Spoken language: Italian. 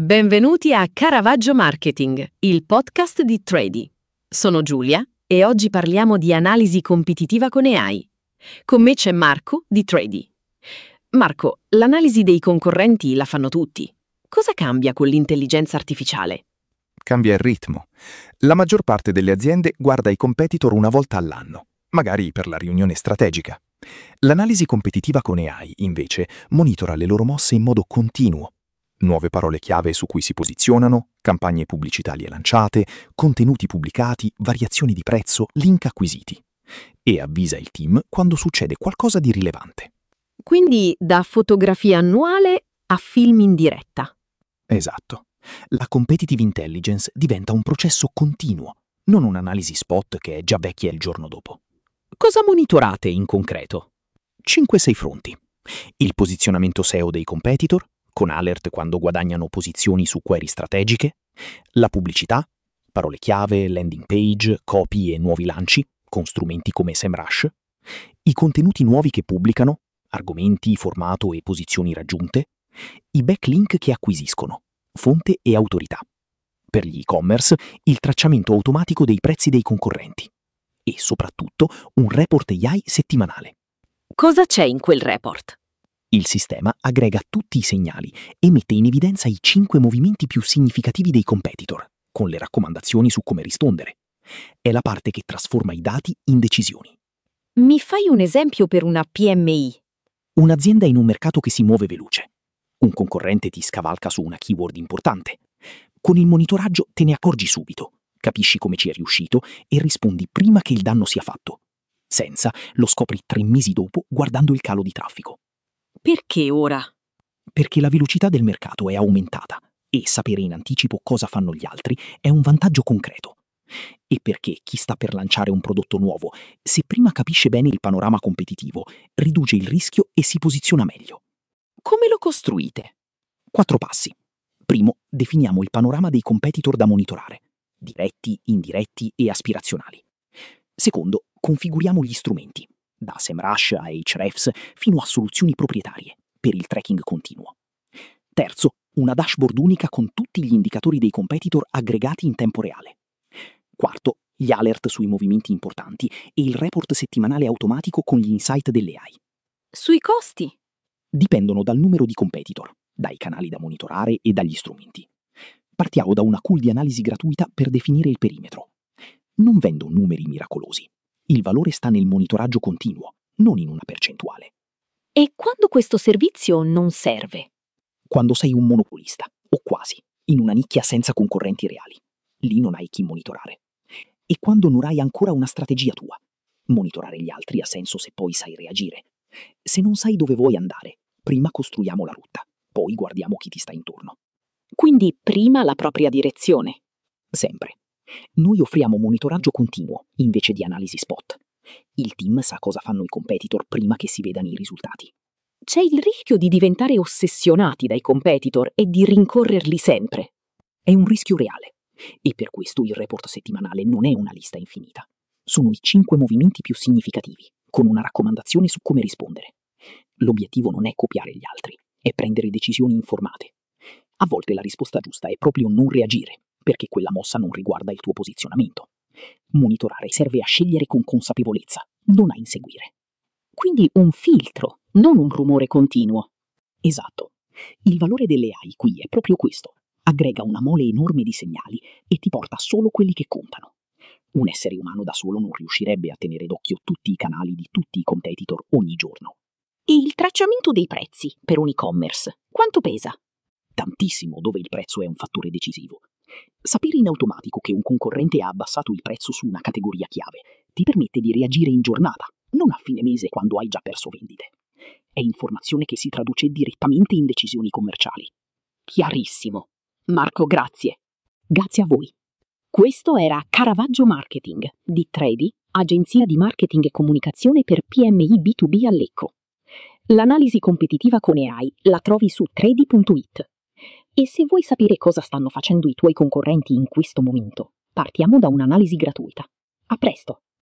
Benvenuti a Caravaggio Marketing, il podcast di Trady. Sono Giulia e oggi parliamo di analisi competitiva con AI. Con me c'è Marco di Trady. Marco, l'analisi dei concorrenti la fanno tutti. Cosa cambia con l'intelligenza artificiale? Cambia il ritmo. La maggior parte delle aziende guarda i competitor una volta all'anno, magari per la riunione strategica. L'analisi competitiva con AI, invece, monitora le loro mosse in modo continuo. Nuove parole chiave su cui si posizionano, campagne pubblicitarie lanciate, contenuti pubblicati, variazioni di prezzo, link acquisiti. E avvisa il team quando succede qualcosa di rilevante. Quindi da fotografia annuale a film in diretta. Esatto. La competitive intelligence diventa un processo continuo, non un'analisi spot che è già vecchia il giorno dopo. Cosa monitorate in concreto? 5-6 fronti. Il posizionamento SEO dei competitor, con alert quando guadagnano posizioni su query strategiche, la pubblicità, parole chiave, landing page, copy e nuovi lanci, con strumenti come SEMrush, i contenuti nuovi che pubblicano, argomenti, formato e posizioni raggiunte, i backlink che acquisiscono, fonte e autorità. Per gli e-commerce, il tracciamento automatico dei prezzi dei concorrenti e soprattutto un report AI settimanale. Cosa c'è in quel report? Il sistema aggrega tutti i segnali e mette in evidenza i 5 movimenti più significativi dei competitor, con le raccomandazioni su come rispondere. È la parte che trasforma i dati in decisioni. Mi fai un esempio per una PMI? Un'azienda in un mercato che si muove veloce. Un concorrente ti scavalca su una keyword importante. Con il monitoraggio te ne accorgi subito, capisci come ci è riuscito e rispondi prima che il danno sia fatto. Senza, lo scopri 3 mesi dopo guardando il calo di traffico. Perché ora? Perché la velocità del mercato è aumentata e sapere in anticipo cosa fanno gli altri è un vantaggio concreto. E perché chi sta per lanciare un prodotto nuovo, se prima capisce bene il panorama competitivo, riduce il rischio e si posiziona meglio. Come lo costruite? 4 passi. Primo, definiamo il panorama dei competitor da monitorare, diretti, indiretti e aspirazionali. Secondo, configuriamo gli strumenti, da SEMrush a Ahrefs fino a soluzioni proprietarie, per il tracking continuo. Terzo, una dashboard unica con tutti gli indicatori dei competitor aggregati in tempo reale. Quarto, gli alert sui movimenti importanti e il report settimanale automatico con gli insight delle AI. Sui costi? Dipendono dal numero di competitor, dai canali da monitorare e dagli strumenti. Partiamo da una tool di analisi gratuita per definire il perimetro. Non vendo numeri miracolosi. Il valore sta nel monitoraggio continuo, non in una percentuale. E quando questo servizio non serve? Quando sei un monopolista, o quasi, in una nicchia senza concorrenti reali. Lì non hai chi monitorare. E quando non hai ancora una strategia tua. Monitorare gli altri ha senso se poi sai reagire. Se non sai dove vuoi andare, prima costruiamo la rotta, poi guardiamo chi ti sta intorno. Quindi prima la propria direzione. Sempre. Noi offriamo monitoraggio continuo, invece di analisi spot. Il team sa cosa fanno i competitor prima che si vedano i risultati. C'è il rischio di diventare ossessionati dai competitor e di rincorrerli sempre. È un rischio reale. E per questo il report settimanale non è una lista infinita. Sono i 5 movimenti più significativi, con una raccomandazione su come rispondere. L'obiettivo non è copiare gli altri, è prendere decisioni informate. A volte la risposta giusta è proprio non reagire, perché quella mossa non riguarda il tuo posizionamento. Monitorare serve a scegliere con consapevolezza, non a inseguire. Quindi un filtro, non un rumore continuo. Esatto. Il valore delle AI qui è proprio questo. Aggrega una mole enorme di segnali e ti porta solo quelli che contano. Un essere umano da solo non riuscirebbe a tenere d'occhio tutti i canali di tutti i competitor ogni giorno. E il tracciamento dei prezzi per un e-commerce, quanto pesa? Tantissimo, dove il prezzo è un fattore decisivo. Sapere in automatico che un concorrente ha abbassato il prezzo su una categoria chiave ti permette di reagire in giornata, non a fine mese quando hai già perso vendite. È informazione che si traduce direttamente in decisioni commerciali. Chiarissimo. Marco, grazie. Grazie a voi. Questo era Caravaggio Marketing di Trady, agenzia di marketing e comunicazione per PMI B2B a Lecco. L'analisi competitiva con AI la trovi su trady.it. E se vuoi sapere cosa stanno facendo i tuoi concorrenti in questo momento, partiamo da un'analisi gratuita. A presto!